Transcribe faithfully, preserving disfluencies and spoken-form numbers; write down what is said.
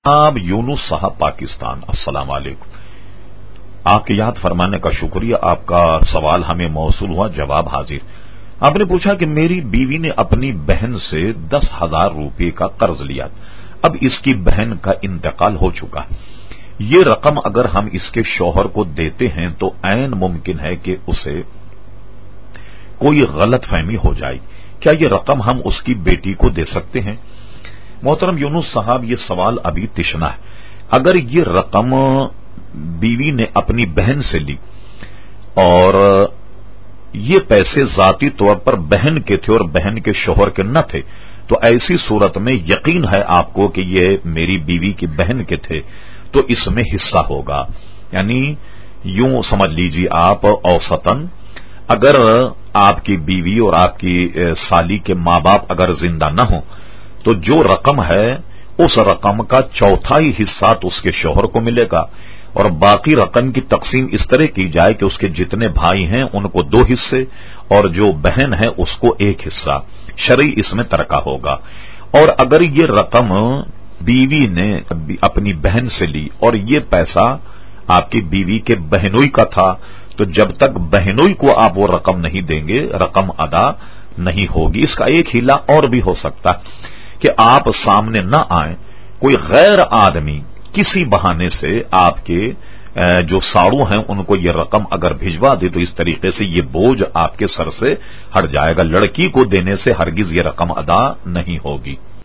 آپ یونس صاحب پاکستان، السلام علیکم۔ آپ کے یاد فرمانے کا شکریہ، آپ کا سوال ہمیں موصول ہوا، جواب حاضر۔ آپ نے پوچھا کہ میری بیوی نے اپنی بہن سے دس ہزار روپے کا قرض لیا، اب اس کی بہن کا انتقال ہو چکا ہے، یہ رقم اگر ہم اس کے شوہر کو دیتے ہیں تو عین ممکن ہے کہ اسے کوئی غلط فہمی ہو جائے، کیا یہ رقم ہم اس کی بیٹی کو دے سکتے ہیں؟ محترم یونس صاحب، یہ سوال ابھی تشنا ہے۔ اگر یہ رقم بیوی نے اپنی بہن سے لی اور یہ پیسے ذاتی طور پر بہن کے تھے اور بہن کے شوہر کے نہ تھے، تو ایسی صورت میں یقین ہے آپ کو کہ یہ میری بیوی کی بہن کے تھے، تو اس میں حصہ ہوگا۔ یعنی یوں سمجھ لیجیے آپ، اوسطاً اگر آپ کی بیوی اور آپ کی سالی کے ماں باپ اگر زندہ نہ ہوں تو جو رقم ہے اس رقم کا چوتھائی حصہ تو اس کے شوہر کو ملے گا، اور باقی رقم کی تقسیم اس طرح کی جائے کہ اس کے جتنے بھائی ہیں ان کو دو حصے اور جو بہن ہے اس کو ایک حصہ، شرعی اس میں ترکہ ہوگا۔ اور اگر یہ رقم بیوی نے اپنی بہن سے لی اور یہ پیسہ آپ کی بیوی کے بہنوئی کا تھا، تو جب تک بہنوئی کو آپ وہ رقم نہیں دیں گے رقم ادا نہیں ہوگی۔ اس کا ایک ہیلا اور بھی ہو سکتا ہے کہ آپ سامنے نہ آئیں، کوئی غیر آدمی کسی بہانے سے آپ کے جو ساڑو ہیں ان کو یہ رقم اگر بھجوا دے تو اس طریقے سے یہ بوجھ آپ کے سر سے ہٹ جائے گا، لڑکی کو دینے سے ہرگز یہ رقم ادا نہیں ہوگی۔